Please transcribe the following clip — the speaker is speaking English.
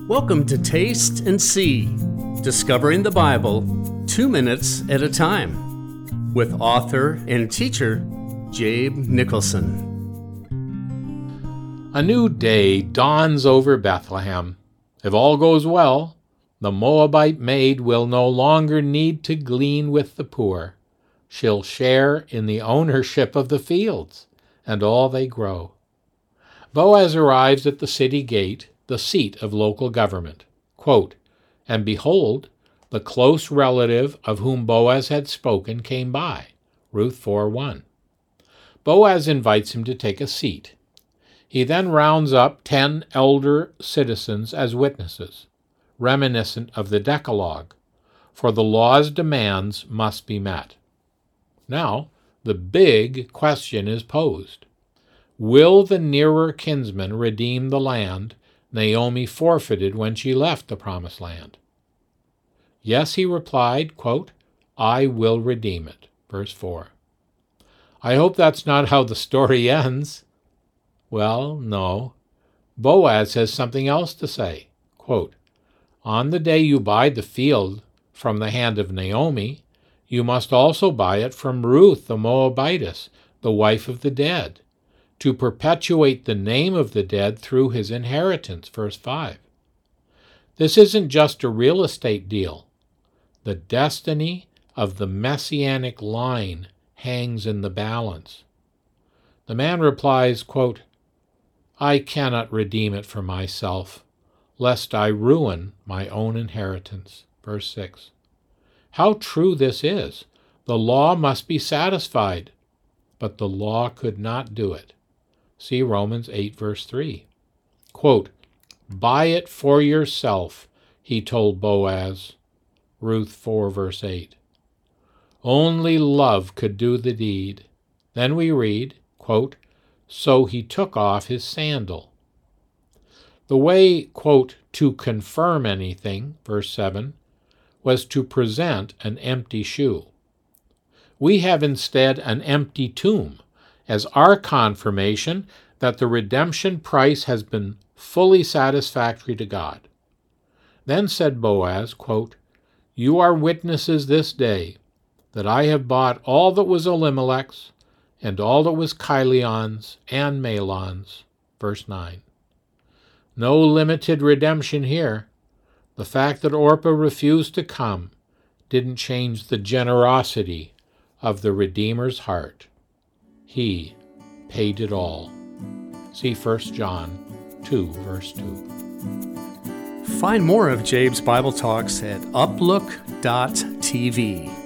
Welcome to Taste and See, Discovering the Bible 2 minutes at a time, with author and teacher Jabe Nicholson. A new day dawns over Bethlehem. If all goes well, the Moabite maid will no longer need to glean with the poor. She'll share in the ownership of the fields and all they grow. Boaz arrives at the city gate, the seat of local government. Quote, "And behold, the close relative of whom Boaz had spoken came by." Ruth 4:1. Boaz invites him to take a seat. He then rounds up 10 elder citizens as witnesses, reminiscent of the Decalogue, for the law's demands must be met. Now, the big question is posed. Will the nearer kinsman redeem the land Naomi forfeited when she left the Promised Land? Yes, he replied, quote, "I will redeem it." Verse 4. I hope that's not how the story ends. Well, no. Boaz has something else to say. Quote, "On the day you buy the field from the hand of Naomi, you must also buy it from Ruth the Moabitess, the wife of the dead, to perpetuate the name of the dead through his inheritance." Verse 5. This isn't just a real estate deal. The destiny of the messianic line hangs in the balance. The man replies, quote, "I cannot redeem it for myself, lest I ruin my own inheritance." Verse 6. How true this is. The law must be satisfied, but the law could not do it. See Romans 8, verse 3. Quote, "Buy it for yourself," he told Boaz. Ruth 4, verse 8. Only love could do the deed. Then we read, quote, "So he took off his sandal." The way, quote, "to confirm anything," verse 7, was to present an empty shoe. We have instead an empty tomb as our confirmation that the redemption price has been fully satisfactory to God. Then said Boaz, quote, "You are witnesses this day that I have bought all that was Elimelech's and all that was Chilion's and Mahlon's." Verse 9. No limited redemption here. The fact that Orpah refused to come didn't change the generosity of the Redeemer's heart. He paid it all. See 1 John 2, verse 2. Find more of Jabe's Bible Talks at uplook.tv.